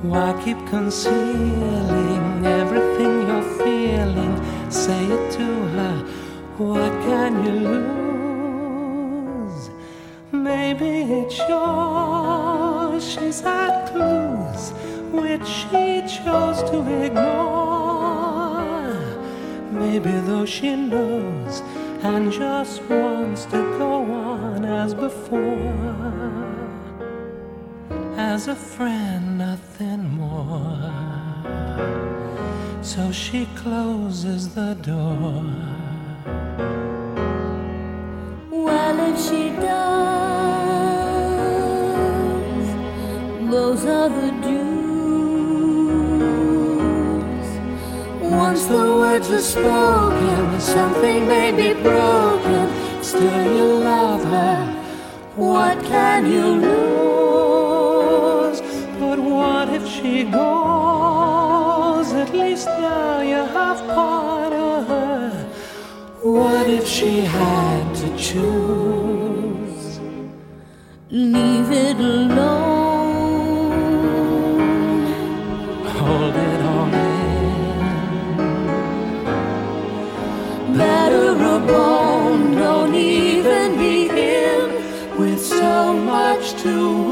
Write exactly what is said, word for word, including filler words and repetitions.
Why keep concealing everything you're feeling? Say it to her, what can you lose? Maybe it's yours, she's had clues which she chose to ignore. Maybe though she knows and just wants to go on as before, as a friend, nothing more. So she closes the door. Well, if she does, those are the dues. Once the words are spoken, something may be broken. Still you love her, what can you lose? But what if she goes? At least now you have part of her. What if she had to choose? Leave it alone. Hold it all in. Better a bone, don't even begin with so much to